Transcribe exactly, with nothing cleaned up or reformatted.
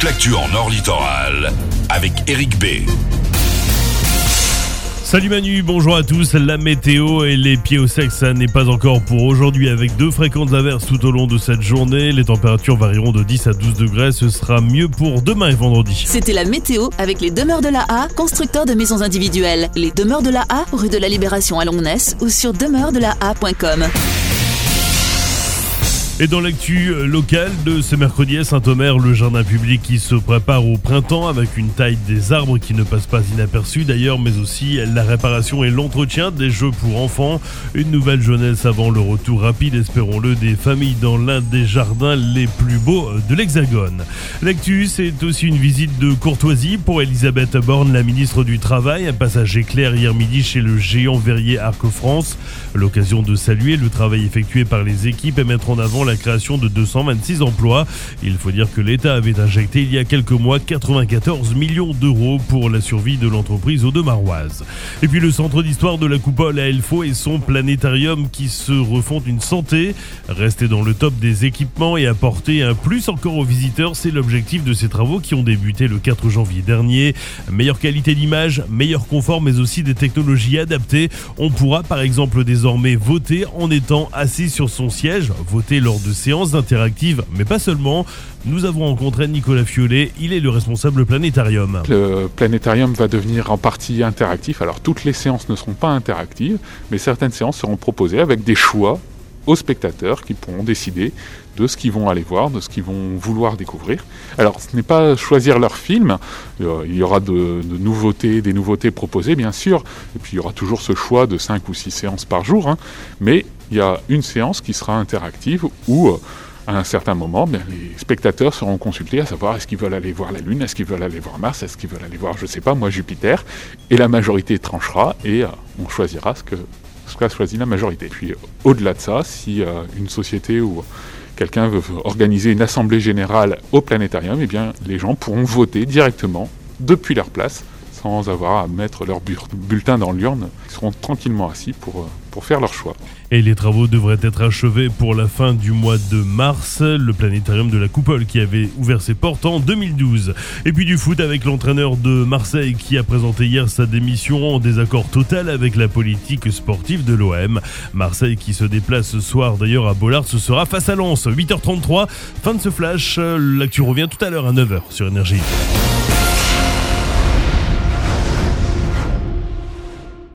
l'actu en Nord Littoral avec Eric B. Salut Manu, bonjour à tous. La météo et les pieds au sec, ça n'est pas encore pour aujourd'hui avec deux fréquentes averses tout au long de cette journée. Les températures varieront de dix à douze degrés. Ce sera mieux pour demain et vendredi. C'était la météo avec les Demeures de la A, constructeurs de maisons individuelles. Les Demeures de la A, rue de la Libération à Longness ou sur demeures de la a point com. Et dans l'actu locale de ce mercredi à Saint-Omer, le jardin public qui se prépare au printemps avec une taille des arbres qui ne passe pas inaperçue d'ailleurs, mais aussi la réparation et l'entretien des jeux pour enfants. Une nouvelle jeunesse avant le retour rapide, espérons-le, des familles dans l'un des jardins les plus beaux de l'Hexagone. L'actu, c'est aussi une visite de courtoisie pour Elisabeth Borne, la ministre du Travail. Un passage éclair hier midi chez le géant verrier Arc-France. L'occasion de saluer le travail effectué par les équipes et mettre en avant la création de deux cent vingt-six emplois. Il faut dire que l'État avait injecté il y a quelques mois quatre-vingt-quatorze millions d'euros pour la survie de l'entreprise Aude-Maroise. Et puis le centre d'histoire de la Coupole à Elfaux et son planétarium qui se refont une santé. Rester dans le top des équipements et apporter un plus encore aux visiteurs, c'est l'objectif de ces travaux qui ont débuté le quatre janvier dernier. Meilleure qualité d'image, meilleur confort, mais aussi des technologies adaptées. On pourra par exemple désormais voter en étant assis sur son siège, voter lors de séances interactives, mais pas seulement. Nous avons rencontré Nicolas Fiolet, il est le responsable planétarium. Le planétarium va devenir en partie interactif. Alors toutes les séances ne seront pas interactives, mais certaines séances seront proposées avec des choix aux spectateurs qui pourront décider de ce qu'ils vont aller voir, de ce qu'ils vont vouloir découvrir. Alors ce n'est pas choisir leur film, il y aura de, de nouveautés, des nouveautés proposées bien sûr, et puis il y aura toujours ce choix de cinq ou six séances par jour, hein, mais il y a une séance qui sera interactive où à un certain moment, bien, les spectateurs seront consultés à savoir est-ce qu'ils veulent aller voir la Lune, est-ce qu'ils veulent aller voir Mars, est-ce qu'ils veulent aller voir, je ne sais pas, moi Jupiter, et la majorité tranchera et euh, on choisira ce que ce qu'a choisi la majorité. Puis au-delà de ça, si euh, une société ou quelqu'un veut organiser une assemblée générale au planétarium, eh bien les gens pourront voter directement depuis leur place sans avoir à mettre leur bulletin dans l'urne. Ils seront tranquillement assis pour, pour faire leur choix. Et les travaux devraient être achevés pour la fin du mois de mars. Le planétarium de la Coupole qui avait ouvert ses portes en deux mille douze. Et puis du foot avec l'entraîneur de Marseille qui a présenté hier sa démission en désaccord total avec la politique sportive de l'O M. Marseille qui se déplace ce soir d'ailleurs à Bollard, ce sera face à Lens. huit heures trente-trois, fin de ce flash. L'actu revient tout à l'heure à neuf heures sur Énergie.